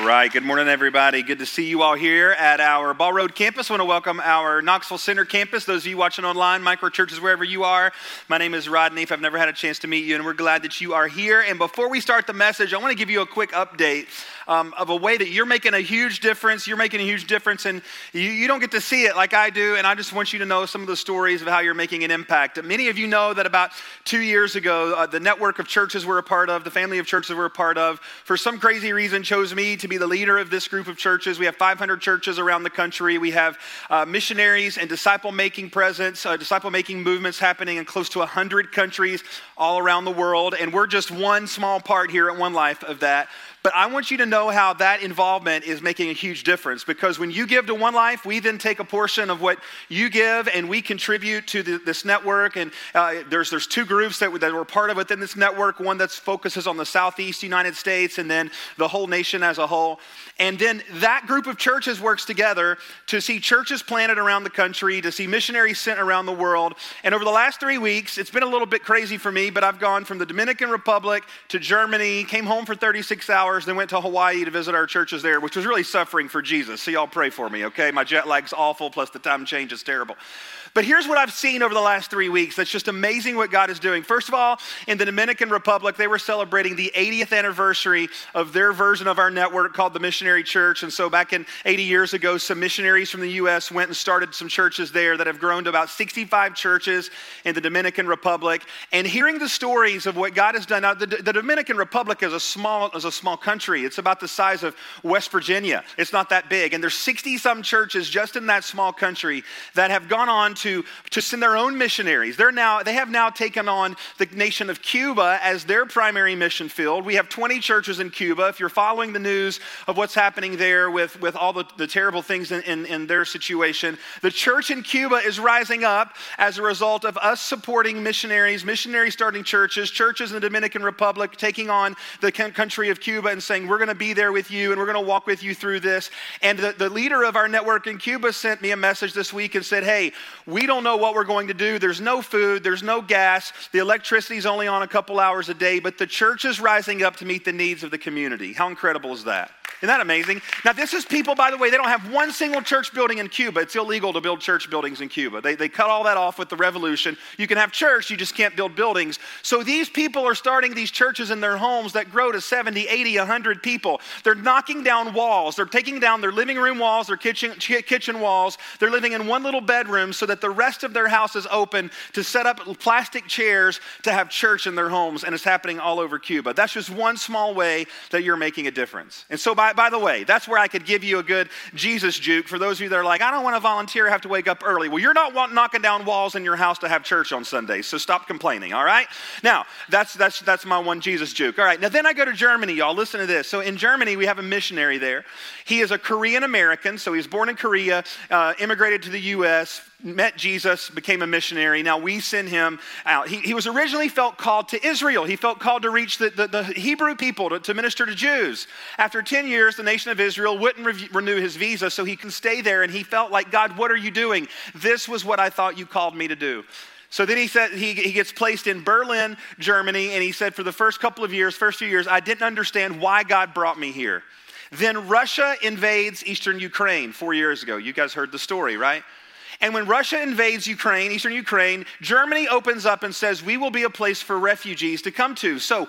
right, good morning, everybody. Good to see you all here at our Ball Road campus. I want to welcome our Knoxville Center campus. Those of you watching online, micro churches, wherever you are. My name is Rodney. If I've never had a chance to meet you, and we're glad that you are here. And before we start the message, I want to give you a quick update of a way that you're making a huge difference. You're making a huge difference, and you don't get to see it like I do. And I just want you to know some of the stories of how you're making an impact. Many of you know that about 2 years ago, the network of churches we're a part of, the family of churches we're a part of, for some crazy reason chose me to be the leader of this group of churches. We have 500 churches around the country. We have missionaries and disciple-making presence, disciple-making movements happening in close to 100 countries all around the world. And we're just one small part here at One Life of that. But I want you to know how that involvement is making a huge difference, because when you give to One Life, we then take a portion of what you give and we contribute to this network. And there's two groups that we're part of within this network. One that focuses on the Southeast United States and then the whole nation as a whole. And then that group of churches works together to see churches planted around the country, to see missionaries sent around the world. And over the last 3 weeks, it's been a little bit crazy for me, but I've gone from the Dominican Republic to Germany, came home for 36 hours, then went to Hawaii to visit our churches there, which was really suffering for Jesus. So y'all pray for me, okay? My jet lag's awful, plus the time change is terrible. But here's what I've seen over the last 3 weeks that's just amazing what God is doing. First of all, in the Dominican Republic, they were celebrating the 80th anniversary of their version of our network called the Missionary Church. And so back in 80 years ago, some missionaries from the U.S. went and started some churches there that have grown to about 65 churches in the Dominican Republic. And hearing the stories of what God has done. Now, the Dominican Republic is a small country. It's about the size of West Virginia. It's not that big. And there's 60-some churches just in that small country that have gone on to send their own missionaries. They have now taken on the nation of Cuba as their primary mission field. We have 20 churches in Cuba. If you're following the news of what's happening there with all the terrible things in their situation, the church in Cuba is rising up as a result of us supporting missionaries starting churches in the Dominican Republic, taking on the country of Cuba and saying, we're going to be there with you and we're going to walk with you through this. And the leader of our network in Cuba sent me a message this week and said, hey, we don't know what we're going to do. There's no food. There's no gas. The electricity's only on a couple hours a day, but the church is rising up to meet the needs of the community. How incredible is that? Isn't that amazing? Now, this is people, by the way, they don't have one single church building in Cuba. It's illegal to build church buildings in Cuba. They cut all that off with the revolution. You can have church, you just can't build buildings. So these people are starting these churches in their homes that grow to 70, 80, 100 people. They're knocking down walls. They're taking down their living room walls, their kitchen walls. They're living in one little bedroom so that the rest of their house is open to set up plastic chairs to have church in their homes. And it's happening all over Cuba. That's just one small way that you're making a difference. And so by the way, that's where I could give you a good Jesus juke for those of you that are like, I don't want to volunteer, I have to wake up early. Well, you're not knocking down walls in your house to have church on Sundays, so stop complaining, all right? Now, that's my one Jesus juke. All right, now then I go to Germany, y'all. Listen to this. So in Germany, we have a missionary there. He is a Korean American, so he was born in Korea, immigrated to the U.S., met Jesus, became a missionary. Now we send him out. He was originally felt called to Israel. He felt called to reach the Hebrew people, to minister to Jews. After 10 years, the nation of Israel wouldn't renew his visa so he can stay there. And he felt like, God, what are you doing? This was what I thought you called me to do. So then he said he gets placed in Berlin, Germany. And he said for the first few years, I didn't understand why God brought me here. Then Russia invades eastern Ukraine 4 years ago. You guys heard the story, right? And when Russia invades eastern Ukraine, Germany opens up and says, we will be a place for refugees to come to. So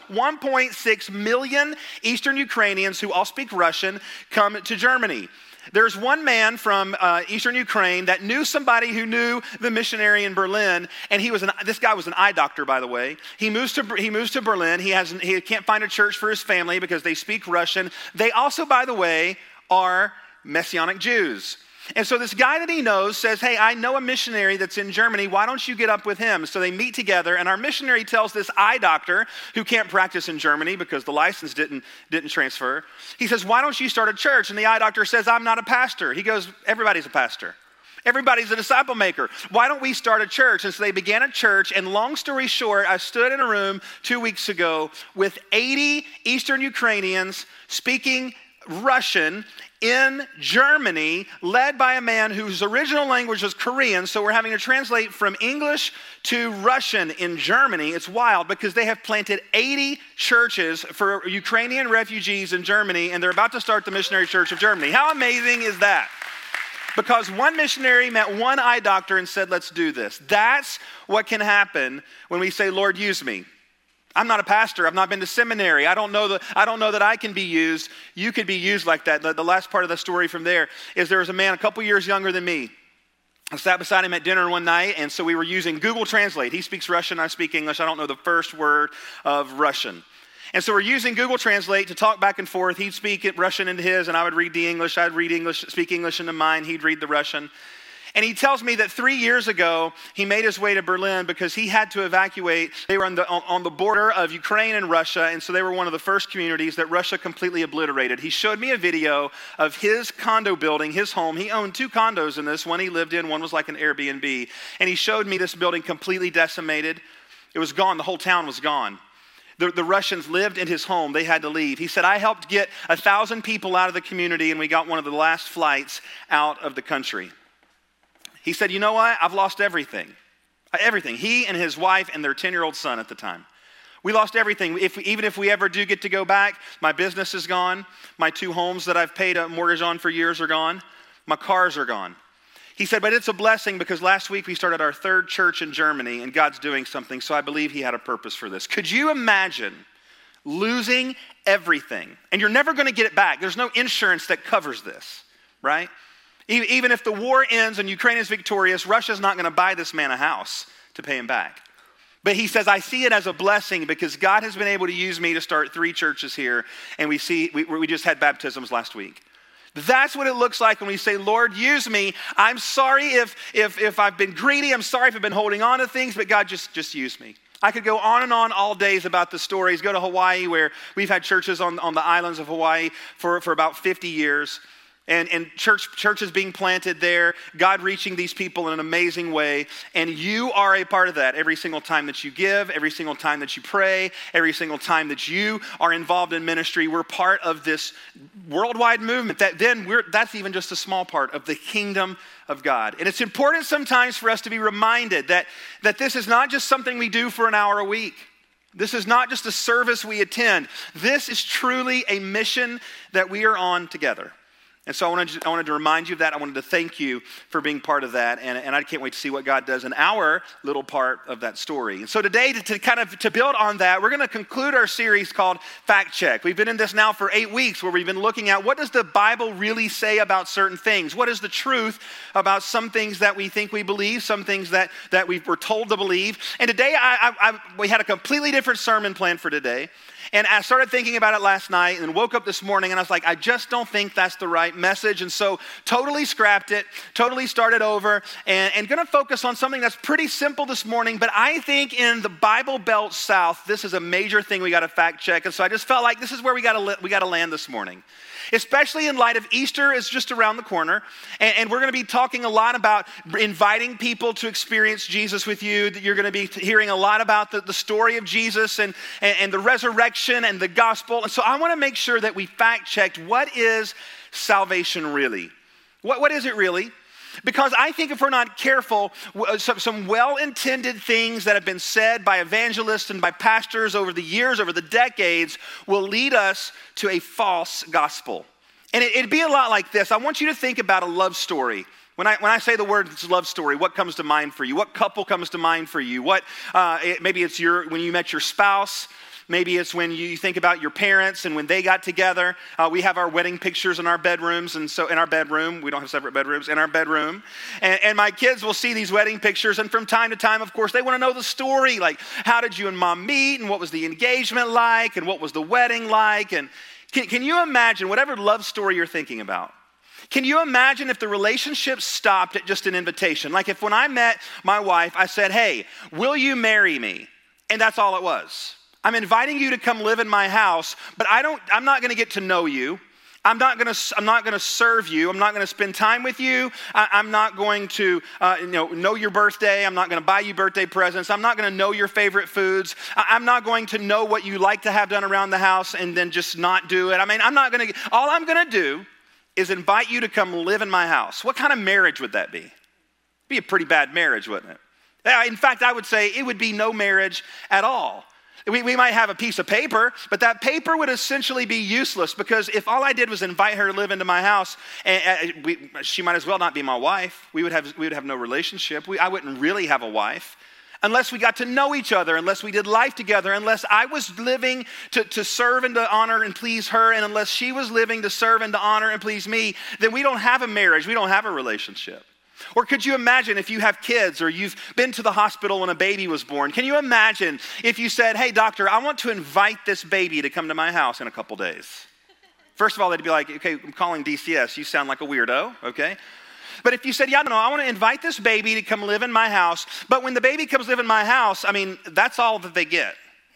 1.6 million Eastern Ukrainians who all speak Russian come to Germany. There's one man from Eastern Ukraine that knew somebody who knew the missionary in Berlin, and this guy was an eye doctor, by the way. He moves to Berlin. He can't find a church for his family because they speak Russian. They also, by the way, are Messianic Jews. And so this guy that he knows says, hey, I know a missionary that's in Germany. Why don't you get up with him? So they meet together, and our missionary tells this eye doctor who can't practice in Germany because the license didn't transfer. He says, why don't you start a church? And the eye doctor says, I'm not a pastor. He goes, everybody's a pastor. Everybody's a disciple maker. Why don't we start a church? And so they began a church. And long story short, I stood in a room 2 weeks ago with 80 Eastern Ukrainians speaking Russian in Germany, led by a man whose original language was Korean. So we're having to translate from English to Russian in Germany. It's wild because they have planted 80 churches for Ukrainian refugees in Germany, and they're about to start the Missionary Church of Germany. How amazing is that? Because one missionary met one eye doctor and said, let's do this. That's what can happen when we say, Lord, use me. I'm not a pastor. I've not been to seminary. I don't know that I can be used. You could be used like that. The last part of the story from there is there was a man a couple years younger than me. I sat beside him at dinner one night, and so we were using Google Translate. He speaks Russian, I speak English. I don't know the first word of Russian. And so we're using Google Translate to talk back and forth. He'd speak Russian into his, and I would read the English. I'd read English, speak English into mine. He'd read the Russian. And he tells me that 3 years ago, he made his way to Berlin because he had to evacuate. They were on the border of Ukraine and Russia, and so they were one of the first communities that Russia completely obliterated. He showed me a video of his condo building, his home. He owned 2 condos in this. One he lived in, one was like an Airbnb. And he showed me this building completely decimated. It was gone. The whole town was gone. The Russians lived in his home. They had to leave. He said, I helped get 1,000 people out of the community, and we got one of the last flights out of the country. He said, you know what? I've lost everything. Everything. He and his wife and their 10-year-old son at the time. We lost everything. Even if we ever do get to go back, my business is gone. My 2 homes that I've paid a mortgage on for years are gone. My cars are gone. He said, but it's a blessing because last week we started our 3rd church in Germany and God's doing something, so I believe he had a purpose for this. Could you imagine losing everything? And you're never going to get it back. There's no insurance that covers this, right? Even if the war ends and Ukraine is victorious, Russia's not going to buy this man a house to pay him back. But he says, I see it as a blessing because God has been able to use me to start 3 churches here, and we just had baptisms last week. That's what it looks like when we say, Lord, use me. I'm sorry if I've been greedy. I'm sorry if I've been holding on to things, but God, just use me. I could go on and on all days about the stories. Go to Hawaii, where we've had churches on the islands of Hawaii for about 50 years. And churches being planted there, God reaching these people in an amazing way. And you are a part of that every single time that you give, every single time that you pray, every single time that you are involved in ministry. We're part of this worldwide movement. That's even just a small part of the kingdom of God. And it's important sometimes for us to be reminded that this is not just something we do for an hour a week. This is not just a service we attend. This is truly a mission that we are on together. And so I wanted to remind you of that. I wanted to thank you for being part of that. And I can't wait to see what God does in our little part of that story. And so today, to build on that, we're going to conclude our series called Fact Check. We've been in this now for 8 weeks where we've been looking at what does the Bible really say about certain things? What is the truth about some things that we think we believe, some things that we were told to believe? And today, we had a completely different sermon planned for today. And I started thinking about it last night and woke up this morning and I was like, I just don't think that's the right message. And so totally scrapped it, totally started over and going to focus on something that's pretty simple this morning. But I think in the Bible Belt South, this is a major thing we got to fact check. And so I just felt like this is where we got to land this morning. Especially in light of Easter is just around the corner. And we're going to be talking a lot about inviting people to experience Jesus with you. You're going to be hearing a lot about the story of Jesus and the resurrection and the gospel. And so I want to make sure that we fact checked what is salvation really? What is it really? Because I think if we're not careful, some well-intended things that have been said by evangelists and by pastors over the years, over the decades, will lead us to a false gospel. And it'd be a lot like this. I want you to think about a love story. When I say the word love story, what comes to mind for you? What couple comes to mind for you? Maybe it's when you met your spouse. Maybe it's when you think about your parents and when they got together. We have our wedding pictures in our bedrooms. And so in our bedroom, we don't have separate bedrooms, in our bedroom. And my kids will see these wedding pictures. And from time to time, of course, they want to know the story. Like, how did you and mom meet? And what was the engagement like? And what was the wedding like? And can you imagine whatever love story you're thinking about? Can you imagine if the relationship stopped at just an invitation? Like if when I met my wife, I said, hey, will you marry me? And that's all it was. I'm inviting you to come live in my house, but I'm not going to get to know you. I'm not going to serve you. I'm not going to spend time with you. I'm not going to know your birthday. I'm not going to buy you birthday presents. I'm not going to know your favorite foods. I'm not going to know what you like to have done around the house and then just not do it. I mean, all I'm going to do is invite you to come live in my house. What kind of marriage would that be? It'd be a pretty bad marriage, wouldn't it? In fact, I would say it would be no marriage at all. We might have a piece of paper, but that paper would essentially be useless because if all I did was invite her to live into my house, she might as well not be my wife. We would have no relationship. I wouldn't really have a wife unless we got to know each other, unless we did life together, unless I was living to serve and to honor and please her, and unless she was living to serve and to honor and please me, then we don't have a marriage. We don't have a relationship. Or could you imagine if you have kids or you've been to the hospital when a baby was born? Can you imagine if you said, hey, doctor, I want to invite this baby to come to my house in a couple days? First of all, they'd be like, okay, I'm calling DCS. You sound like a weirdo, okay? But if you said, yeah, no, I want to invite this baby to come live in my house, but when the baby comes live in my house, I mean, that's all that they get.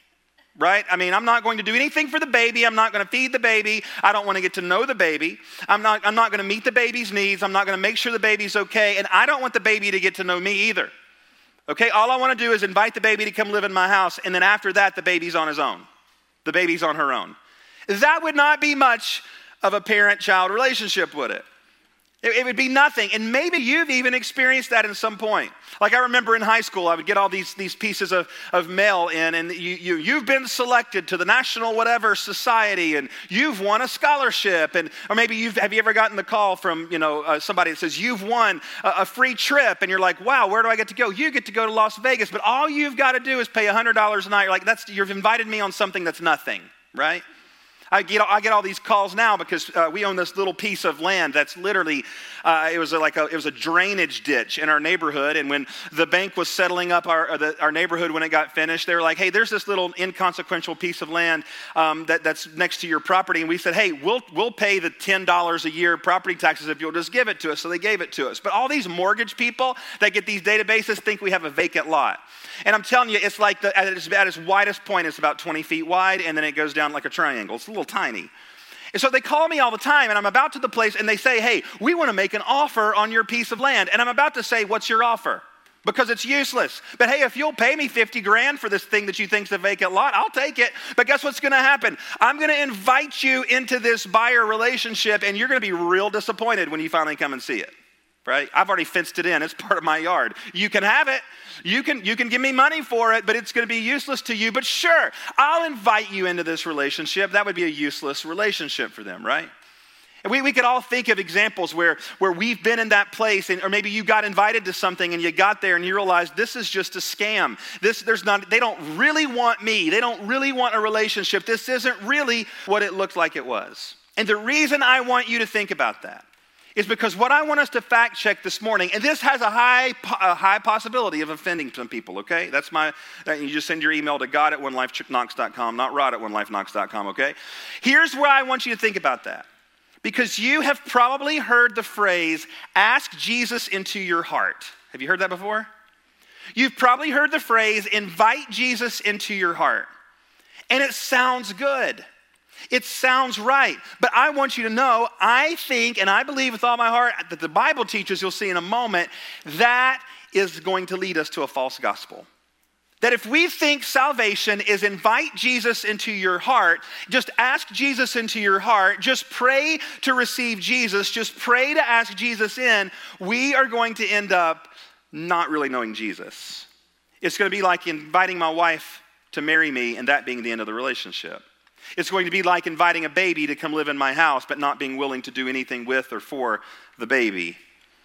Right? I mean, I'm not going to do anything for the baby. I'm not going to feed the baby. I don't want to get to know the baby. I'm not going to meet the baby's needs. I'm not going to make sure the baby's okay. And I don't want the baby to get to know me either. Okay? All I want to do is invite the baby to come live in my house. And then after that, the baby's on his own. The baby's on her own. That would not be much of a parent-child relationship, would it? It would be nothing. And maybe you've even experienced that at some point. Like I remember in high school, I would get all these pieces of mail in, and you've been selected to the national whatever society, and you've won a scholarship. Or maybe have you ever gotten the call from somebody that says you've won a free trip, and you're like, wow, where do I get to go? You get to go to Las Vegas, but all you've got to do is pay $100 a night. You're like, you've invited me on something that's nothing, right? I get all these calls now because we own this little piece of land that's literally, it was a drainage ditch in our neighborhood. And when the bank was settling up our neighborhood when it got finished, they were like, hey, there's this little inconsequential piece of land that's next to your property. And we said, hey, we'll pay the $10 a year property taxes if you'll just give it to us. So they gave it to us. But all these mortgage people that get these databases think we have a vacant lot. And I'm telling you, it's like at its widest point, it's about 20 feet wide, and then it goes down like a triangle. It's a little tiny. And so they call me all the time, and I'm about to the place, and they say, hey, we want to make an offer on your piece of land. And I'm about to say, what's your offer? Because it's useless. But hey, if you'll pay me $50,000 for this thing that you think's a vacant lot, I'll take it. But guess what's going to happen? I'm going to invite you into this buyer relationship, and you're going to be real disappointed when you finally come and see it. Right? I've already fenced it in. It's part of my yard. You can have it. You can give me money for it, but it's going to be useless to you. But sure, I'll invite you into this relationship. That would be a useless relationship for them, right? And we could all think of examples where we've been in that place, or maybe you got invited to something and you got there and you realized this is just a scam. They don't really want me. They don't really want a relationship. This isn't really what it looked like it was. And the reason I want you to think about that is because what I want us to fact check this morning, and this has a high possibility of offending some people, okay? You just send your email to god@onelifeknox.com, not rod@onelifeknox.com, okay? Here's where I want you to think about that. Because you have probably heard the phrase, ask Jesus into your heart. Have you heard that before? You've probably heard the phrase, invite Jesus into your heart. And it sounds good. It sounds right, but I want you to know, I think and I believe with all my heart that the Bible teaches, you'll see in a moment, that is going to lead us to a false gospel. That if we think salvation is invite Jesus into your heart, just ask Jesus into your heart, just pray to receive Jesus, just pray to ask Jesus in, we are going to end up not really knowing Jesus. It's going to be like inviting my wife to marry me and that being the end of the relationship. It's going to be like inviting a baby to come live in my house, but not being willing to do anything with or for the baby.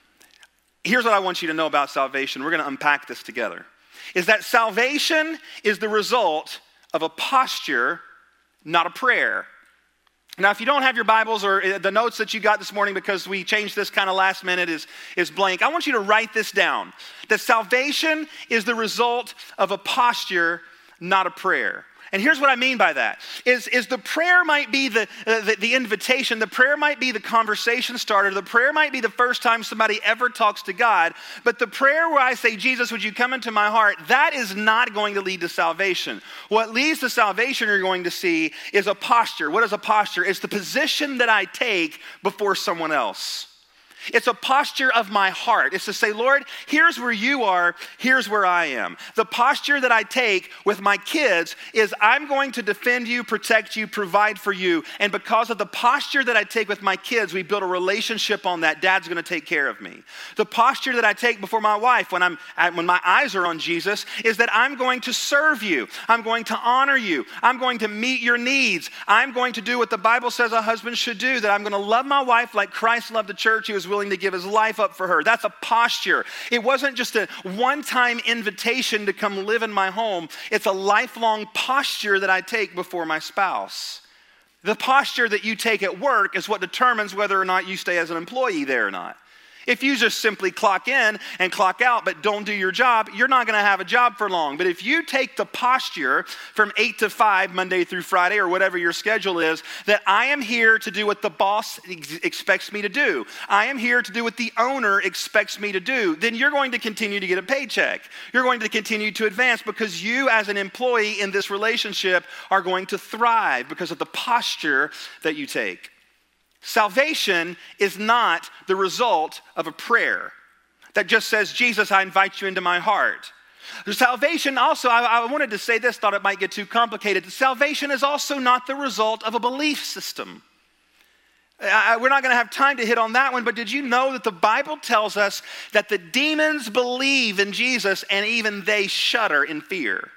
Here's what I want you to know about salvation. We're going to unpack this together. Is that salvation is the result of a posture, not a prayer. Now, if you don't have your Bibles or the notes that you got this morning because we changed this kind of last minute is blank, I want you to write this down. That salvation is the result of a posture, not a prayer. And here's what I mean by that, is the prayer might be the invitation, the prayer might be the conversation starter, the prayer might be the first time somebody ever talks to God, but the prayer where I say, Jesus, would you come into my heart, that is not going to lead to salvation. What leads to salvation you're going to see is a posture. What is a posture? It's the position that I take before someone else. It's a posture of my heart. It's to say, Lord, here's where you are, here's where I am. The posture that I take with my kids is I'm going to defend you, protect you, provide for you. And because of the posture that I take with my kids, we build a relationship on that. Dad's going to take care of me. The posture that I take before my wife when my eyes are on Jesus is that I'm going to serve you. I'm going to honor you. I'm going to meet your needs. I'm going to do what the Bible says a husband should do, that I'm going to love my wife like Christ loved the church. He was willing to give his life up for her. That's a posture. It wasn't just a one-time invitation to come live in my home. It's a lifelong posture that I take before my spouse. The posture that you take at work is what determines whether or not you stay as an employee there or not. If you just simply clock in and clock out but don't do your job, you're not going to have a job for long. But if you take the posture from 8 to 5, Monday through Friday, or whatever your schedule is, that I am here to do what the boss expects me to do, I am here to do what the owner expects me to do, then you're going to continue to get a paycheck. You're going to continue to advance because you as an employee in this relationship are going to thrive because of the posture that you take. Salvation is not the result of a prayer that just says, Jesus, I invite you into my heart. Salvation also, I wanted to say this, thought it might get too complicated. Salvation is also not the result of a belief system. We're not going to have time to hit on that one, but did you know that the Bible tells us that the demons believe in Jesus and even they shudder in fear?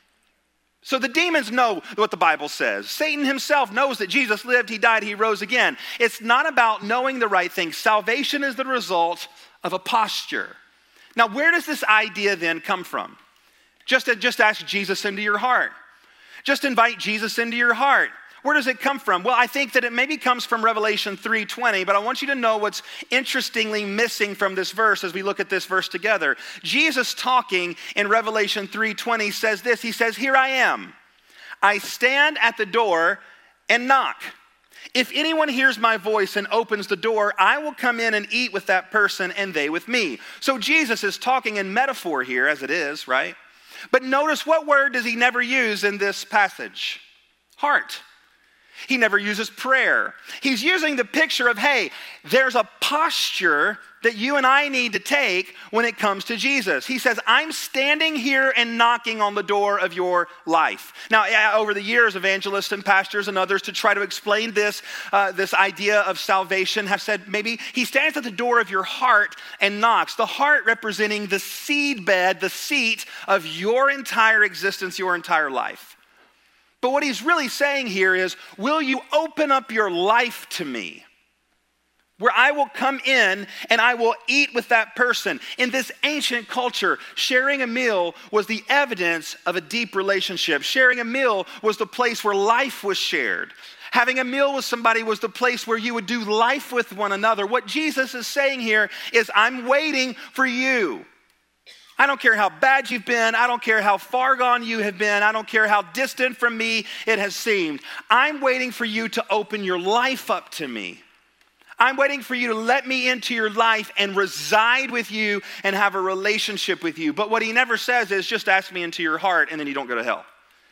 So the demons know what the Bible says. Satan himself knows that Jesus lived, he died, he rose again. It's not about knowing the right thing. Salvation is the result of a posture. Now, where does this idea then come from? Just ask Jesus into your heart. Just invite Jesus into your heart. Where does it come from? Well, I think that it maybe comes from Revelation 3:20, but I want you to know what's interestingly missing from this verse as we look at this verse together. Jesus talking in Revelation 3:20 says this. He says, here I am. I stand at the door and knock. If anyone hears my voice and opens the door, I will come in and eat with that person and they with me. So Jesus is talking in metaphor here as it is, right? But notice what word does he never use in this passage? Heart. He never uses prayer. He's using the picture of, hey, there's a posture that you and I need to take when it comes to Jesus. He says, I'm standing here and knocking on the door of your life. Now, over the years, evangelists and pastors and others to try to explain this idea of salvation have said maybe he stands at the door of your heart and knocks. The heart representing the seed bed, the seat of your entire existence, your entire life. But what he's really saying here is, will you open up your life to me? Where I will come in and I will eat with that person. In this ancient culture, sharing a meal was the evidence of a deep relationship. Sharing a meal was the place where life was shared. Having a meal with somebody was the place where you would do life with one another. What Jesus is saying here is, I'm waiting for you. I don't care how bad you've been. I don't care how far gone you have been. I don't care how distant from me it has seemed. I'm waiting for you to open your life up to me. I'm waiting for you to let me into your life and reside with you and have a relationship with you. But what he never says is, just ask me into your heart and then you don't go to hell.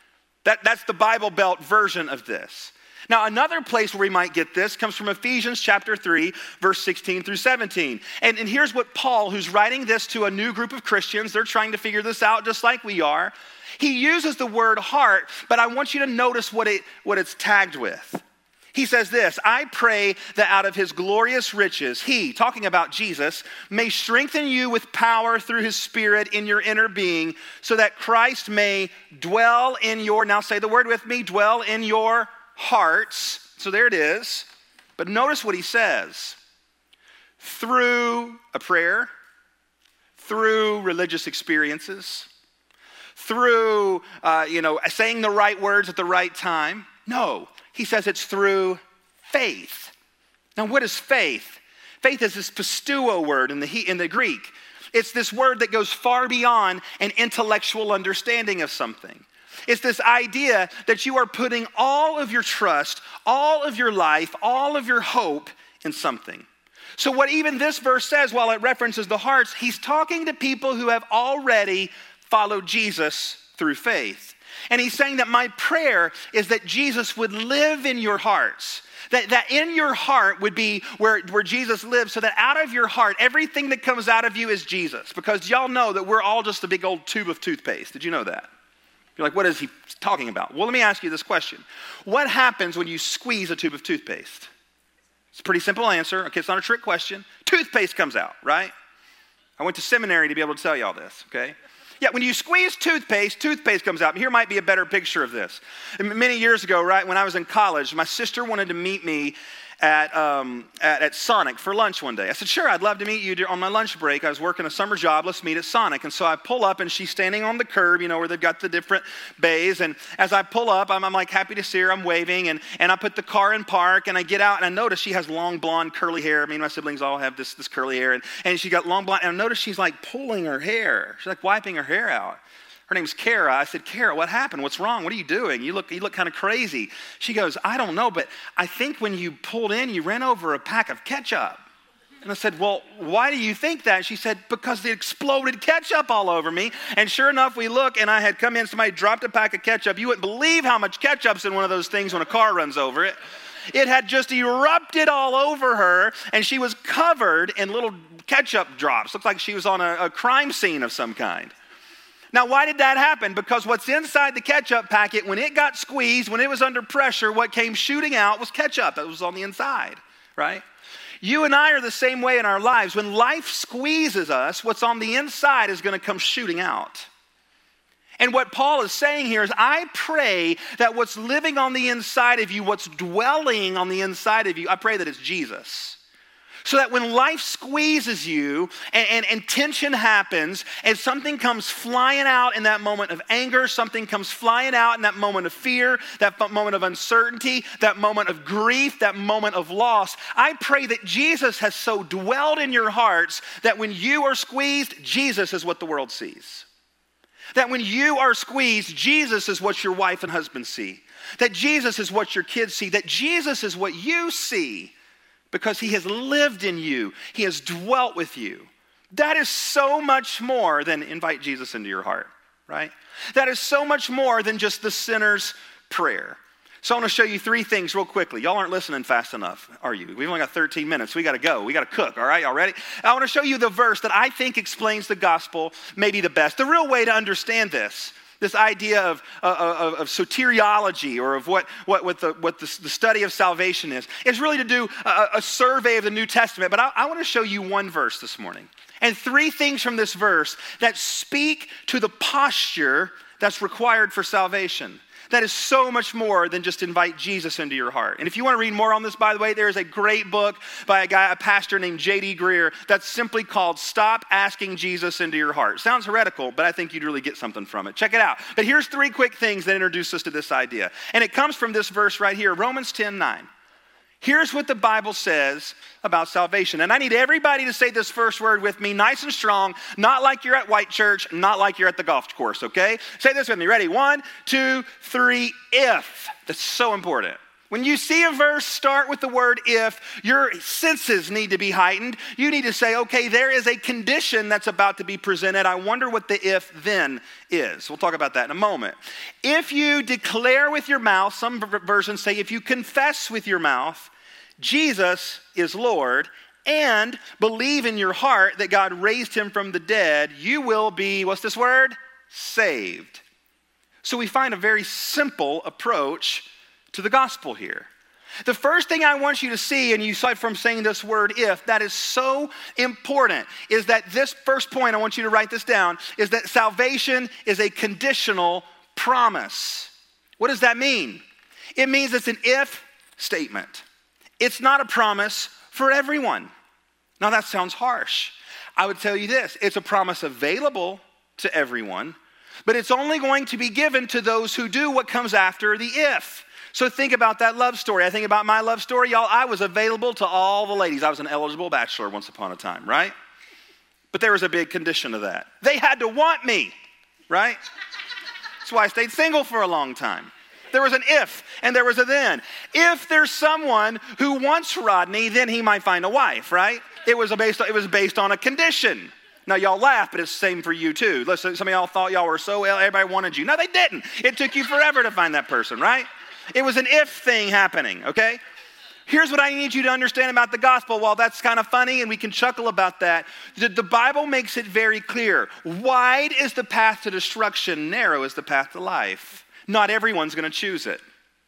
That's the Bible Belt version of this. Now, another place where we might get this comes from Ephesians chapter 3, verse 16 through 17. And here's what Paul, who's writing this to a new group of Christians, they're trying to figure this out just like we are. He uses the word heart, but I want you to notice what it's tagged with. He says this, I pray that out of his glorious riches, he, talking about Jesus, may strengthen you with power through his Spirit in your inner being, so that Christ may dwell in your, now say the word with me, dwell in your hearts. So there it is. But notice what he says. Through a prayer, through religious experiences, through saying the right words at the right time. No, he says it's through faith. Now, what is faith? Faith is this pisteuo word in the Greek. It's this word that goes far beyond an intellectual understanding of something. It's this idea that you are putting all of your trust, all of your life, all of your hope in something. So what even this verse says, while it references the hearts, he's talking to people who have already followed Jesus through faith. And he's saying that my prayer is that Jesus would live in your hearts. That in your heart would be where Jesus lives, so that out of your heart, everything that comes out of you is Jesus. Because y'all know that we're all just a big old tube of toothpaste. Did you know that? You're like, what is he talking about? Well, let me ask you this question. What happens when you squeeze a tube of toothpaste? It's a pretty simple answer. Okay, it's not a trick question. Toothpaste comes out, right? I went to seminary to be able to tell you all this, okay? Yeah, when you squeeze toothpaste comes out. Here might be a better picture of this. Many years ago, right, when I was in college, my sister wanted to meet me at Sonic for lunch one day. I said, sure, I'd love to meet you on my lunch break. I was working a summer job. Let's meet at Sonic. And so I pull up, and she's standing on the curb, where they've got the different bays. And as I pull up, I'm like happy to see her. I'm waving, and I put the car in park, and I get out, and I notice she has long, blonde, curly hair. My siblings all have this curly hair. And she got long, blonde, and I notice she's like pulling her hair. She's like wiping her hair out. Her name's Kara. I said, Kara, what happened? What's wrong? What are you doing? You look kind of crazy. She goes, I don't know, but I think when you pulled in, you ran over a pack of ketchup. And I said, well, why do you think that? She said, because it exploded ketchup all over me. And sure enough, we look, and I had come in, somebody dropped a pack of ketchup. You wouldn't believe how much ketchup's in one of those things when a car runs over it. It had just erupted all over her, and she was covered in little ketchup drops. Looked like she was on a crime scene of some kind. Now, why did that happen? Because what's inside the ketchup packet, when it got squeezed, when it was under pressure, what came shooting out was ketchup that was on the inside, right? You and I are the same way in our lives. When life squeezes us, what's on the inside is going to come shooting out. And what Paul is saying here is, I pray that what's living on the inside of you, what's dwelling on the inside of you, I pray that it's Jesus. So that when life squeezes you and tension happens and something comes flying out in that moment of anger, something comes flying out in that moment of fear, that moment of uncertainty, that moment of grief, that moment of loss, I pray that Jesus has so dwelled in your hearts that when you are squeezed, Jesus is what the world sees. That when you are squeezed, Jesus is what your wife and husband see. That Jesus is what your kids see. That Jesus is what you see. Because he has lived in you. He has dwelt with you. That is so much more than invite Jesus into your heart, right? That is so much more than just the sinner's prayer. So I want to show you three things real quickly. Y'all aren't listening fast enough, are you? We've only got 13 minutes. We got to go. We got to cook, all right? Y'all ready? I want to show you the verse that I think explains the gospel maybe the best. The real way to understand this idea of soteriology, or of what the study of salvation is really to do a survey of the New Testament. But I want to show you one verse this morning. And three things from this verse that speak to the posture that's required for salvation. That is so much more than just invite Jesus into your heart. And if you want to read more on this, by the way, there is a great book by a pastor named J.D. Greear that's simply called Stop Asking Jesus Into Your Heart. Sounds heretical, but I think you'd really get something from it. Check it out. But here's three quick things that introduce us to this idea. And it comes from this verse right here, Romans 10:9. Here's what the Bible says about salvation. And I need everybody to say this first word with me, nice and strong, not like you're at White Church, not like you're at the golf course, okay? Say this with me. Ready? 1, 2, 3, if. That's so important. When you see a verse start with the word if, your senses need to be heightened. You need to say, okay, there is a condition that's about to be presented. I wonder what the if then is. We'll talk about that in a moment. If you declare with your mouth, some versions say if you confess with your mouth, Jesus is Lord, and believe in your heart that God raised him from the dead, you will be, what's this word? Saved. So we find a very simple approach to the gospel here. The first thing I want you to see, and you saw from saying this word if, that is so important, is that this first point, I want you to write this down, is that salvation is a conditional promise. What does that mean? It means it's an if statement. It's not a promise for everyone. Now that sounds harsh. I would tell you this, it's a promise available to everyone, but it's only going to be given to those who do what comes after the if. So think about that love story. I think about my love story. Y'all, I was available to all the ladies. I was an eligible bachelor once upon a time, right? But there was a big condition to that. They had to want me, right? That's why I stayed single for a long time. There was an if and there was a then. If there's someone who wants Rodney, then he might find a wife, right? It was based on a condition. Now y'all laugh, but it's the same for you too. Listen, some of y'all thought y'all were so ill, everybody wanted you. No, they didn't. It took you forever to find that person, right? It was an if thing happening, okay? Here's what I need you to understand about the gospel. While that's kind of funny and we can chuckle about that, the Bible makes it very clear. Wide is the path to destruction, narrow is the path to life. Not everyone's going to choose it.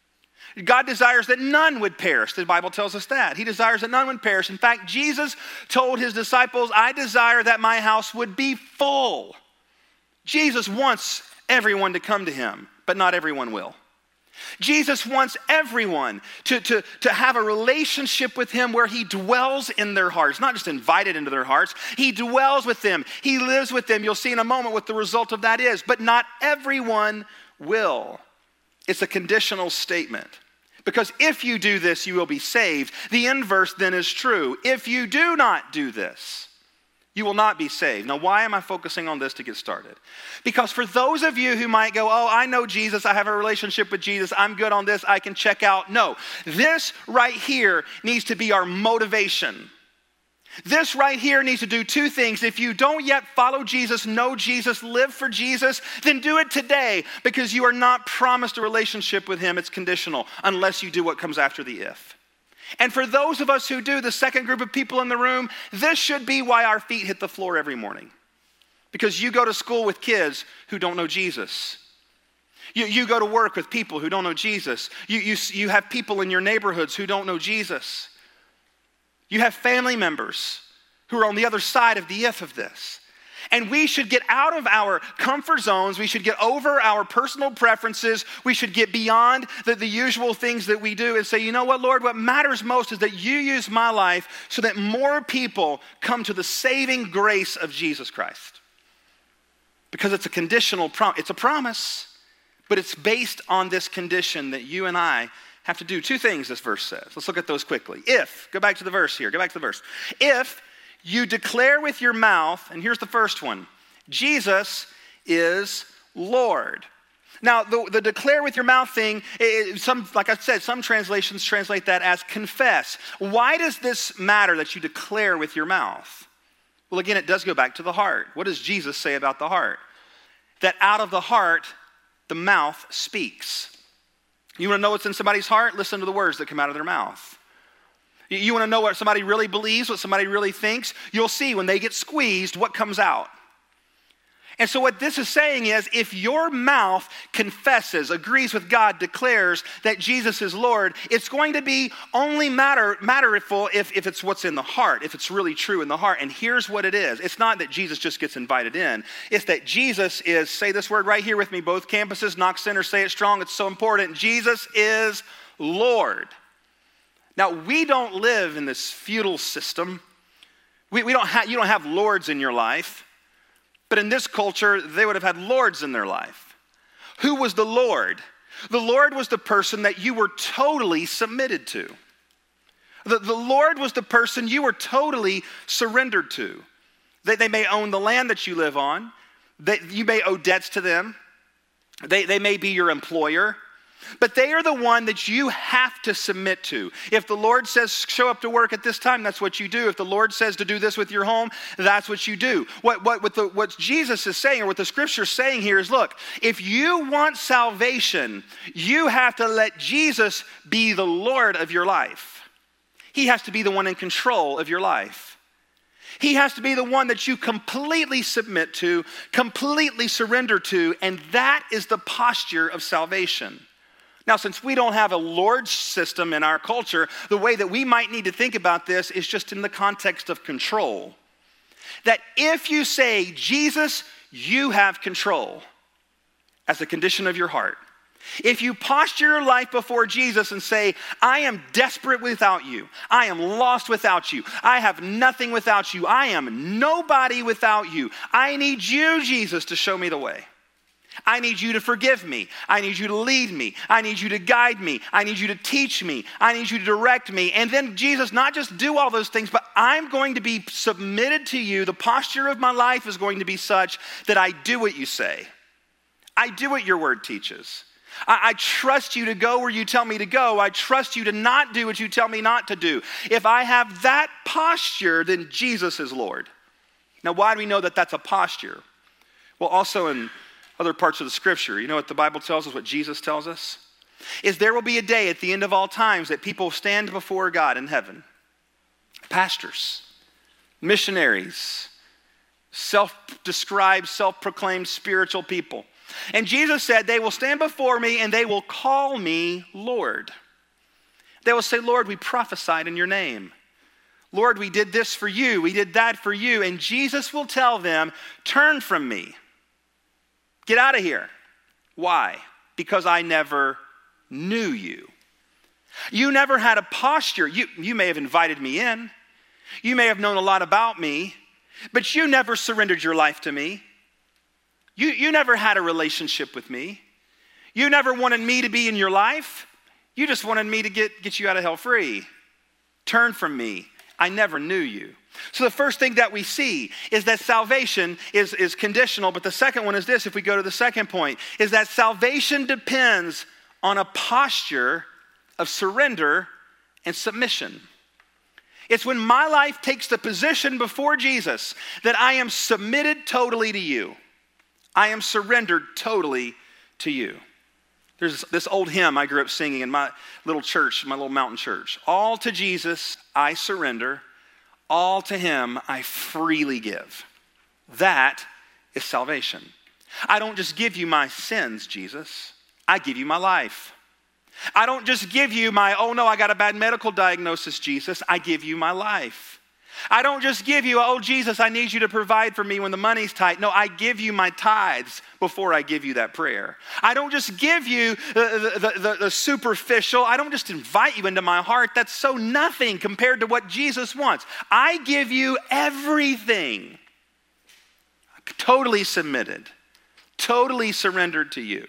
God desires that none would perish. The Bible tells us that. He desires that none would perish. In fact, Jesus told his disciples, I desire that my house would be full. Jesus wants everyone to come to him, but not everyone will. Jesus wants everyone to have a relationship with him where he dwells in their hearts, not just invited into their hearts. He dwells with them. He lives with them. You'll see in a moment what the result of that is. But not everyone will. It's a conditional statement. Because if you do this, you will be saved. The inverse then is true. If you do not do this, you will not be saved. Now, why am I focusing on this to get started? Because for those of you who might go, oh, I know Jesus, I have a relationship with Jesus, I'm good on this, I can check out. No, this right here needs to be our motivation. This right here needs to do two things. If you don't yet follow Jesus, know Jesus, live for Jesus, then do it today because you are not promised a relationship with him. It's conditional unless you do what comes after the if. And for those of us who do, the second group of people in the room, this should be why our feet hit the floor every morning. Because you go to school with kids who don't know Jesus. You go to work with people who don't know Jesus. You have people in your neighborhoods who don't know Jesus. You have family members who are on the other side of the if of this. And we should get out of our comfort zones. We should get over our personal preferences. We should get beyond the usual things that we do and say, you know what, Lord, what matters most is that you use my life so that more people come to the saving grace of Jesus Christ. Because it's a conditional promise. It's a promise, but it's based on this condition that you and I have to do two things, this verse says. Let's look at those quickly. Go back to the verse here. If you declare with your mouth, and here's the first one, Jesus is Lord. Now, the declare with your mouth thing, like I said, some translations translate that as confess. Why does this matter that you declare with your mouth? Well, again, it does go back to the heart. What does Jesus say about the heart? That out of the heart, the mouth speaks. You want to know what's in somebody's heart? Listen to the words that come out of their mouth. You want to know what somebody really believes, what somebody really thinks? You'll see when they get squeezed what comes out. And so what this is saying is if your mouth confesses, agrees with God, declares that Jesus is Lord, it's going to be only matterful if it's what's in the heart, if it's really true in the heart. And here's what it is. It's not that Jesus just gets invited in. It's that Jesus is, say this word right here with me, both campuses, Knox Center, say it strong, it's so important. Jesus is Lord. Now, we don't live in this feudal system. You don't have lords in your life. But in this culture, they would have had lords in their life. Who was the Lord? The Lord was the person that you were totally submitted to. The Lord was the person you were totally surrendered to. They may own the land that you live on. You may owe debts to them. They may be your employer. But they are the one that you have to submit to. If the Lord says, show up to work at this time, that's what you do. If the Lord says to do this with your home, that's what you do. What Jesus is saying, or what the scripture is saying here is, look, if you want salvation, you have to let Jesus be the Lord of your life. He has to be the one in control of your life. He has to be the one that you completely submit to, completely surrender to, and that is the posture of salvation. Now, since we don't have a Lord system in our culture, the way that we might need to think about this is just in the context of control. That if you say, Jesus, you have control as a condition of your heart. If you posture your life before Jesus and say, I am desperate without you. I am lost without you. I have nothing without you. I am nobody without you. I need you, Jesus, to show me the way. I need you to forgive me. I need you to lead me. I need you to guide me. I need you to teach me. I need you to direct me. And then Jesus, not just do all those things, but I'm going to be submitted to you. The posture of my life is going to be such that I do what you say. I do what your word teaches. I trust you to go where you tell me to go. I trust you to not do what you tell me not to do. If I have that posture, then Jesus is Lord. Now, why do we know that that's a posture? Well, also in other parts of the scripture, you know what the Bible tells us, what Jesus tells us? Is there will be a day at the end of all times that people stand before God in heaven. Pastors, missionaries, self-described, self-proclaimed spiritual people. And Jesus said, they will stand before me and they will call me Lord. They will say, Lord, we prophesied in your name. Lord, we did this for you. We did that for you. And Jesus will tell them, turn from me. Get out of here. Why? Because I never knew you. You never had a posture. You may have invited me in. You may have known a lot about me, but you never surrendered your life to me. You never had a relationship with me. You never wanted me to be in your life. You just wanted me to get you out of hell free. Turn from me. I never knew you. So the first thing that we see is that salvation is conditional, but the second one is this, if we go to the second point, is that salvation depends on a posture of surrender and submission. It's when my life takes the position before Jesus that I am submitted totally to you. I am surrendered totally to you. There's this old hymn I grew up singing in my little church, my little mountain church. All to Jesus I surrender, all to him I freely give. That is salvation. I don't just give you my sins, Jesus. I give you my life. I don't just give you my, oh no, I got a bad medical diagnosis, Jesus. I give you my life. I don't just give you, oh Jesus, I need you to provide for me when the money's tight. No, I give you my tithes before I give you that prayer. I don't just give you the superficial. I don't just invite you into my heart. That's so nothing compared to what Jesus wants. I give you everything. Totally submitted, totally surrendered to you.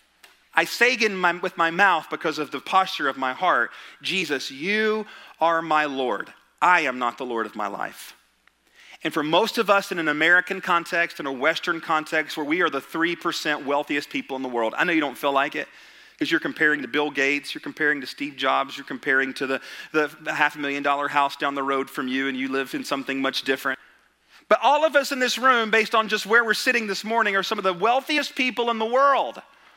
I say with my mouth because of the posture of my heart, Jesus, you are my Lord. I am not the Lord of my life. And for most of us in an American context, in a Western context, where we are the 3% wealthiest people in the world, I know you don't feel like it because you're comparing to Bill Gates, you're comparing to Steve Jobs, you're comparing to the $500,000 house down the road from you, and you live in something much different. But all of us in this room, based on just where we're sitting this morning, are some of the wealthiest people in the world.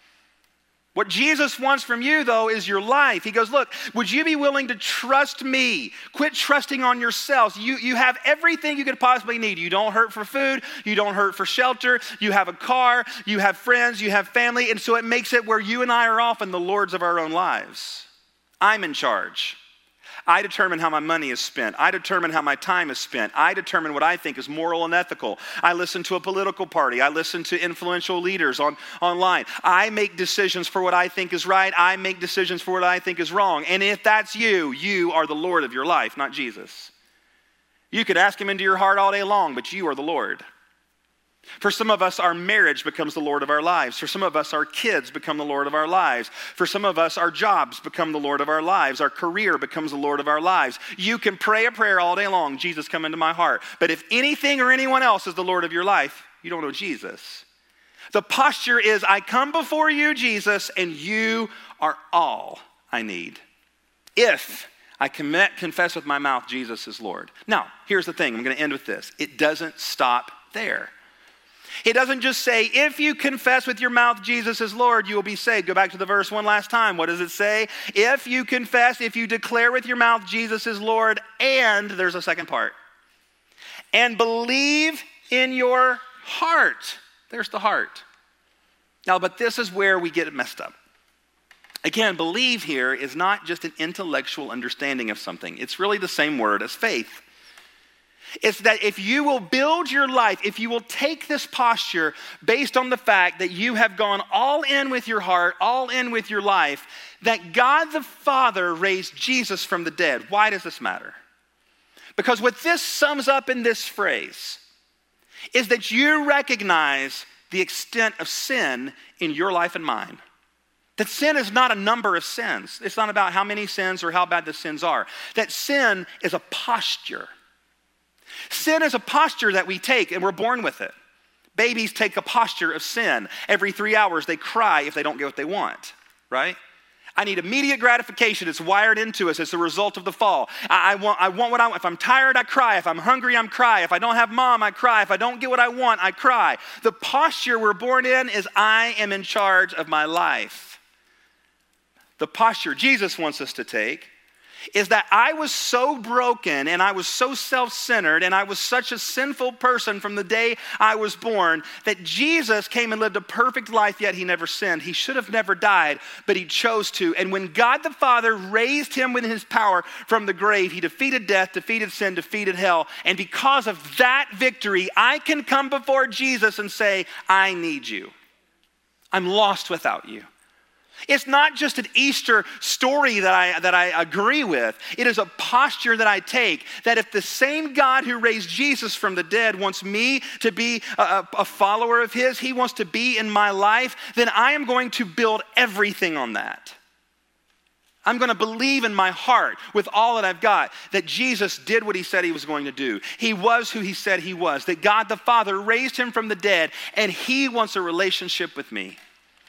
What Jesus wants from you, though, is your life. He goes, look, would you be willing to trust me? Quit trusting on yourselves. You have everything you could possibly need. You don't hurt for food. You don't hurt for shelter. You have a car. You have friends. You have family. And so it makes it where you and I are often the lords of our own lives. I'm in charge. I determine how my money is spent. I determine how my time is spent. I determine what I think is moral and ethical. I listen to a political party. I listen to influential leaders online. I make decisions for what I think is right. I make decisions for what I think is wrong. And if that's you, you are the Lord of your life, not Jesus. You could ask him into your heart all day long, but you are the Lord. For some of us, our marriage becomes the Lord of our lives. For some of us, our kids become the Lord of our lives. For some of us, our jobs become the Lord of our lives. Our career becomes the Lord of our lives. You can pray a prayer all day long, Jesus, come into my heart. But if anything or anyone else is the Lord of your life, you don't know Jesus. The posture is, I come before you, Jesus, and you are all I need. If I confess with my mouth, Jesus is Lord. Now, here's the thing. I'm going to end with this. It doesn't stop there. It doesn't just say, if you confess with your mouth Jesus is Lord, you will be saved. Go back to the verse one last time. What does it say? If you confess, if you declare with your mouth Jesus is Lord, and there's a second part, and believe in your heart. There's the heart. Now, but this is where we get it messed up. Again, believe here is not just an intellectual understanding of something. It's really the same word as faith. It's that if you will build your life, if you will take this posture based on the fact that you have gone all in with your heart, all in with your life, that God the Father raised Jesus from the dead. Why does this matter? Because what this sums up in this phrase is that you recognize the extent of sin in your life and mine. That sin is not a number of sins. It's not about how many sins or how bad the sins are. That sin is a posture. Sin is a posture that we take and we're born with it. Babies take a posture of sin. Every 3 hours they cry if they don't get what they want, right? I need immediate gratification. It's wired into us as a result of the fall. I want what I want. If I'm tired, I cry. If I'm hungry, I cry. If I don't have mom, I cry. If I don't get what I want, I cry. The posture we're born in is I am in charge of my life. The posture Jesus wants us to take is that I was so broken and I was so self-centered and I was such a sinful person from the day I was born that Jesus came and lived a perfect life, yet he never sinned. He should have never died, but he chose to. And when God the Father raised him with his power from the grave, he defeated death, defeated sin, defeated hell. And because of that victory, I can come before Jesus and say, I need you. I'm lost without you. It's not just an Easter story that I agree with. It is a posture that I take, that if the same God who raised Jesus from the dead wants me to be a follower of his, he wants to be in my life, then I am going to build everything on that. I'm going to believe in my heart with all that I've got that Jesus did what he said he was going to do. He was who he said he was, that God the Father raised him from the dead, and he wants a relationship with me.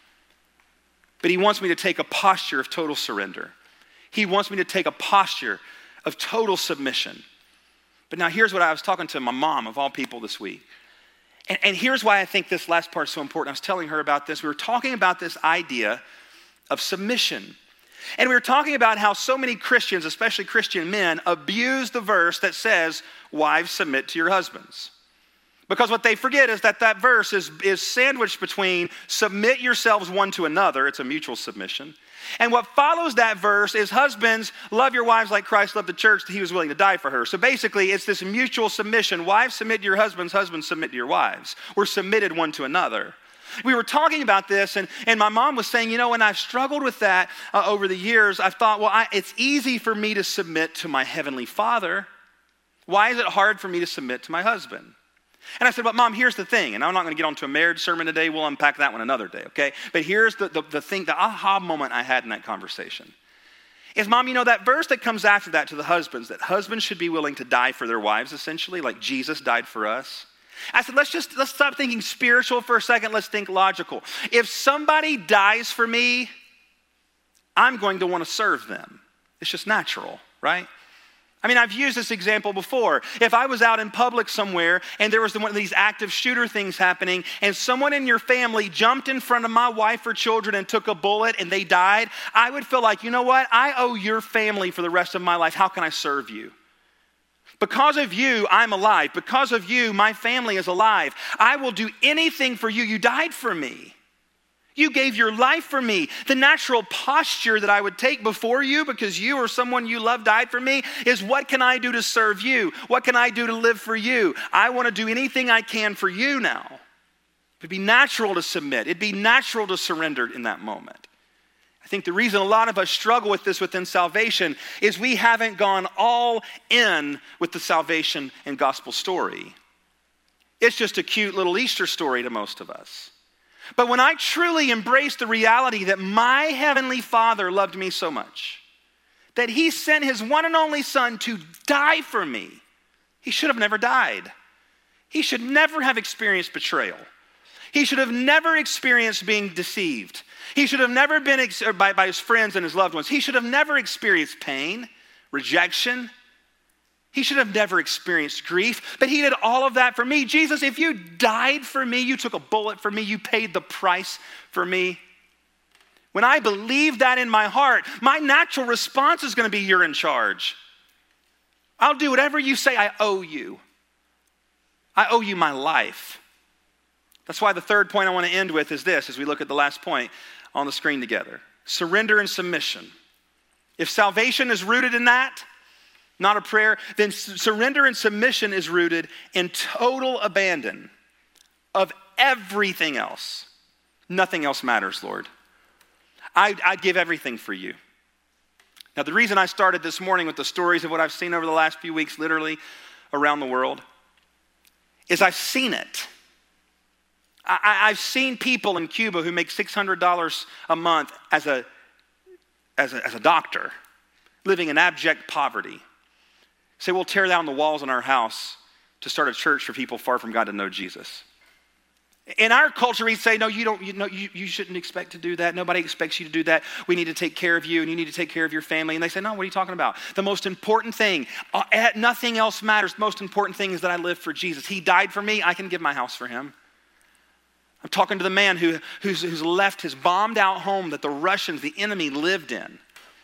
But he wants me to take a posture of total surrender. He wants me to take a posture of total submission. But now here's what I was talking to my mom, of all people, this week. And here's why I think this last part is so important. I was telling her about this. We were talking about this idea of submission. And we were talking about how so many Christians, especially Christian men, abuse the verse that says, wives, submit to your husbands. Because what they forget is that that verse is sandwiched between submit yourselves one to another. It's a mutual submission. And what follows that verse is husbands, love your wives like Christ loved the church, that he was willing to die for her. So basically, it's this mutual submission. Wives, submit to your husbands. Husbands, submit to your wives. We're submitted one to another. We were talking about this, and my mom was saying, when I've struggled with that over the years, I've thought, it's easy for me to submit to my heavenly Father. Why is it hard for me to submit to my husband? And I said, but Mom, here's the thing, and I'm not going to get onto a marriage sermon today. We'll unpack that one another day, okay? But here's the thing, the aha moment I had in that conversation is, Mom, that verse that comes after that to the husbands, that husbands should be willing to die for their wives, essentially, like Jesus died for us. I said, let's stop thinking spiritual for a second. Let's think logical. If somebody dies for me, I'm going to want to serve them. It's just natural, right? I've used this example before. If I was out in public somewhere and there was one of these active shooter things happening and someone in your family jumped in front of my wife or children and took a bullet and they died, I would feel like, I owe your family for the rest of my life. How can I serve you? Because of you, I'm alive. Because of you, my family is alive. I will do anything for you. You died for me. You gave your life for me. The natural posture that I would take before you, because you or someone you love died for me, is what can I do to serve you? What can I do to live for you? I want to do anything I can for you now. It'd be natural to submit. It'd be natural to surrender in that moment. I think the reason a lot of us struggle with this within salvation is we haven't gone all in with the salvation and gospel story. It's just a cute little Easter story to most of us. But when I truly embrace the reality that my heavenly Father loved me so much, that he sent his one and only Son to die for me, he should have never died. He should never have experienced betrayal. He should have never experienced being deceived. He should have never been by his friends and his loved ones. He should have never experienced pain, rejection. He should have never experienced grief, but he did all of that for me. Jesus, if you died for me, you took a bullet for me, you paid the price for me. When I believe that in my heart, my natural response is going to be, you're in charge. I'll do whatever you say. I owe you. I owe you my life. That's why the third point I want to end with is this, as we look at the last point on the screen together. Surrender and submission. If salvation is rooted in that, not a prayer, then surrender and submission is rooted in total abandon of everything else. Nothing else matters, Lord. I'd give everything for you. Now, the reason I started this morning with the stories of what I've seen over the last few weeks, literally around the world, is I've seen it. I've seen people in Cuba who make $600 a month as a doctor, living in abject poverty. Say, we'll tear down the walls in our house to start a church for people far from God to know Jesus. In our culture, we say, no, you shouldn't expect to do that. Nobody expects you to do that. We need to take care of you, and you need to take care of your family. And they say, no, what are you talking about? The most important thing, nothing else matters. The most important thing is that I live for Jesus. He died for me. I can give my house for him. I'm talking to the man who's left his bombed out home that the Russians, the enemy, lived in.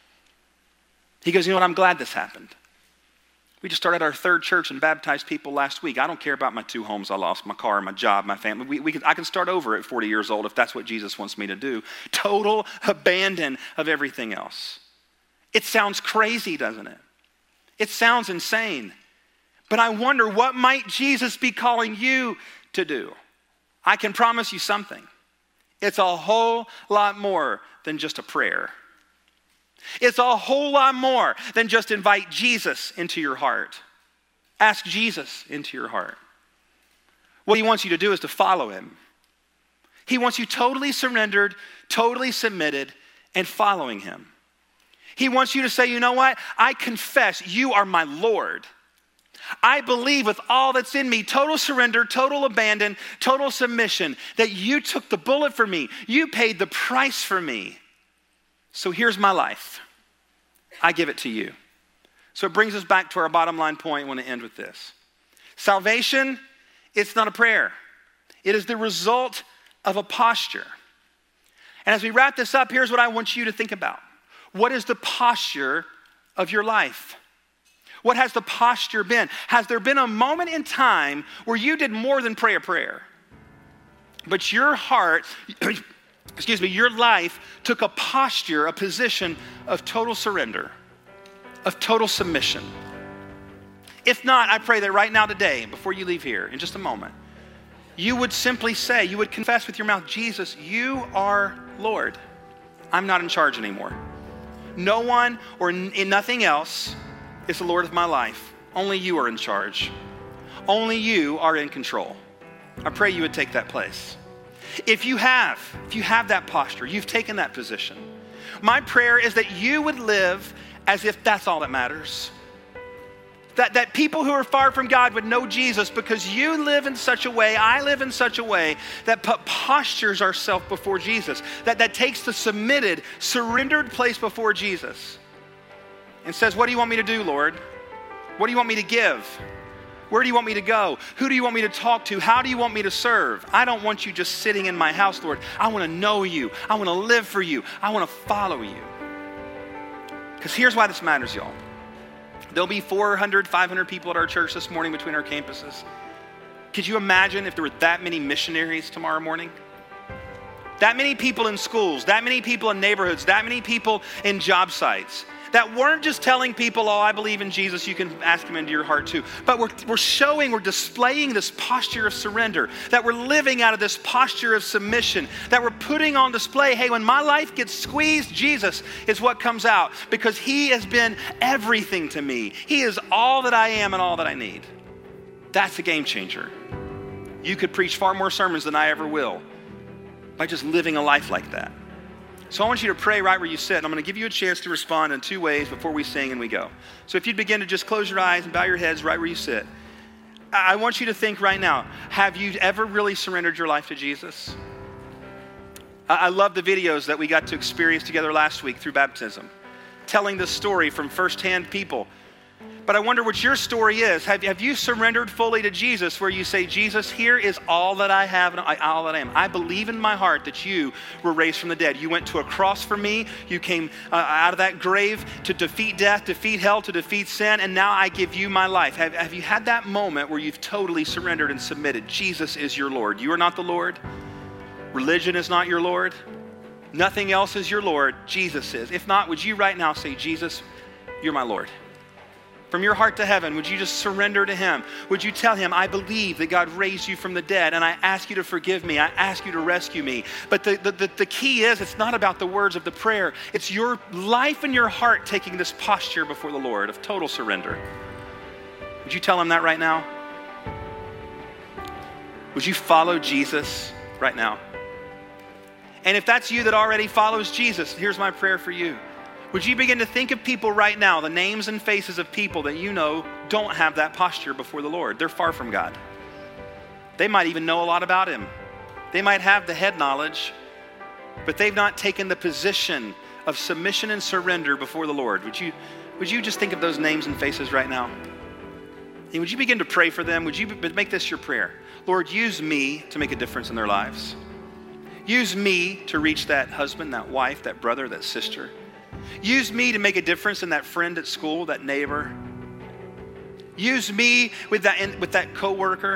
He goes, you know what? I'm glad this happened. We just started our third church and baptized people last week. I don't care about my 2 homes I lost, my car, my job, my family. I can start over at 40 years old if that's what Jesus wants me to do. Total abandon of everything else. It sounds crazy, doesn't it? It sounds insane. But I wonder, what might Jesus be calling you to do? I can promise you something. It's a whole lot more than just a prayer. It's a whole lot more than just invite Jesus into your heart. Ask Jesus into your heart. What he wants you to do is to follow him. He wants you totally surrendered, totally submitted, and following him. He wants you to say, you know what? I confess you are my Lord. I believe with all that's in me, total surrender, total abandon, total submission, that you took the bullet for me. You paid the price for me. So here's my life. I give it to you. So it brings us back to our bottom line point. I want to end with this. Salvation, it's not a prayer. It is the result of a posture. And as we wrap this up, here's what I want you to think about. What is the posture of your life? What has the posture been? Has there been a moment in time where you did more than pray a prayer? But your heart, your life took a posture, a position of total surrender, of total submission. If not, I pray that right now today, before you leave here, in just a moment, you would simply say, you would confess with your mouth, Jesus, you are Lord. I'm not in charge anymore. No one or nothing else is the Lord of my life. Only you are in charge. Only you are in control. I pray you would take that place. If you have that posture, you've taken that position, my prayer is that you would live as if that's all that matters. That people who are far from God would know Jesus because you live in such a way, I live in such a way that postures ourselves before Jesus, that takes the submitted, surrendered place before Jesus and says, what do you want me to do, Lord? What do you want me to give? Where do you want me to go? Who do you want me to talk to? How do you want me to serve? I don't want you just sitting in my house, Lord. I want to know you. I want to live for you. I want to follow you. Because here's why this matters, y'all. There'll be 400, 500 people at our church this morning between our campuses. Could you imagine if there were that many missionaries tomorrow morning? That many people in schools, that many people in neighborhoods, that many people in job sites that weren't just telling people, oh, I believe in Jesus, you can ask him into your heart too. But we're displaying this posture of surrender, that we're living out of this posture of submission, that we're putting on display, hey, when my life gets squeezed, Jesus is what comes out because he has been everything to me. He is all that I am and all that I need. That's a game changer. You could preach far more sermons than I ever will by just living a life like that. So I want you to pray right where you sit. And I'm going to give you a chance to respond in 2 ways before we sing and we go. So if you'd begin to just close your eyes and bow your heads right where you sit. I want you to think right now, have you ever really surrendered your life to Jesus? I love the videos that we got to experience together last week through baptism, telling the story from firsthand people. But I wonder what your story is. Have you surrendered fully to Jesus where you say, Jesus, here is all that I have and all that I am. I believe in my heart that you were raised from the dead. You went to a cross for me. You came out of that grave to defeat death, defeat hell, to defeat sin, and now I give you my life. Have you had that moment where you've totally surrendered and submitted? Jesus is your Lord. You are not the Lord. Religion is not your Lord. Nothing else is your Lord. Jesus is. If not, would you right now say, Jesus, you're my Lord? From your heart to heaven, would you just surrender to him? Would you tell him, I believe that God raised you from the dead and I ask you to forgive me. I ask you to rescue me. But the key is, it's not about the words of the prayer. It's your life and your heart taking this posture before the Lord of total surrender. Would you tell him that right now? Would you follow Jesus right now? And if that's you that already follows Jesus, here's my prayer for you. Would you begin to think of people right now, the names and faces of people that you know don't have that posture before the Lord? They're far from God. They might even know a lot about him. They might have the head knowledge, but they've not taken the position of submission and surrender before the Lord. Would you just think of those names and faces right now? And would you begin to pray for them? Would you make this your prayer? Lord, use me to make a difference in their lives. Use me to reach that husband, that wife, that brother, that sister. Use me to make a difference in that friend at school, that neighbor. Use me with that coworker.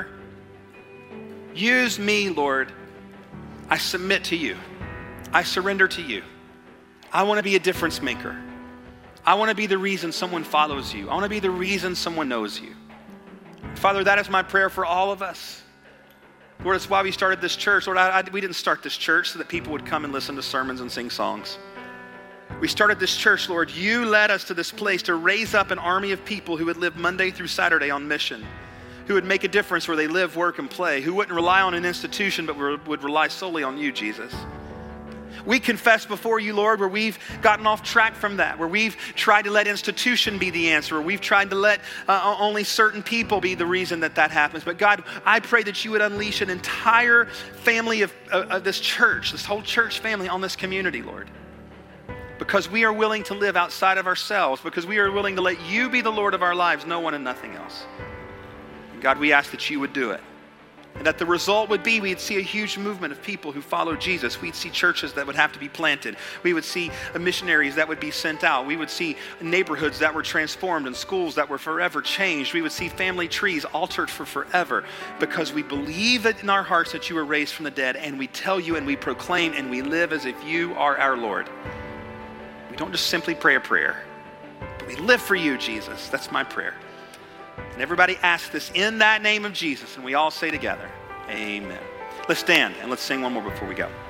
Use me, Lord. I submit to you. I surrender to you. I want to be a difference maker. I want to be the reason someone follows you. I want to be the reason someone knows you. Father, that is my prayer for all of us. Lord, that's why we started this church. Lord, we didn't start this church so that people would come and listen to sermons and sing songs. We started this church, Lord. You led us to this place to raise up an army of people who would live Monday through Saturday on mission, who would make a difference where they live, work, and play, who wouldn't rely on an institution but would rely solely on you, Jesus. We confess before you, Lord, where we've gotten off track from that, where we've tried to let institution be the answer, where we've tried to let only certain people be the reason that happens. But God, I pray that you would unleash an entire family of this church, this whole church family on this community, Lord. Because we are willing to live outside of ourselves, because we are willing to let you be the Lord of our lives, no one and nothing else. And God, we ask that you would do it. And that the result would be we'd see a huge movement of people who follow Jesus. We'd see churches that would have to be planted. We would see missionaries that would be sent out. We would see neighborhoods that were transformed and schools that were forever changed. We would see family trees altered for forever because we believe that in our hearts that you were raised from the dead, and we tell you and we proclaim and we live as if you are our Lord. We don't just simply pray a prayer, but we live for you, Jesus. That's my prayer. And everybody ask this in that name of Jesus, and we all say together, amen. Let's stand and let's sing one more before we go.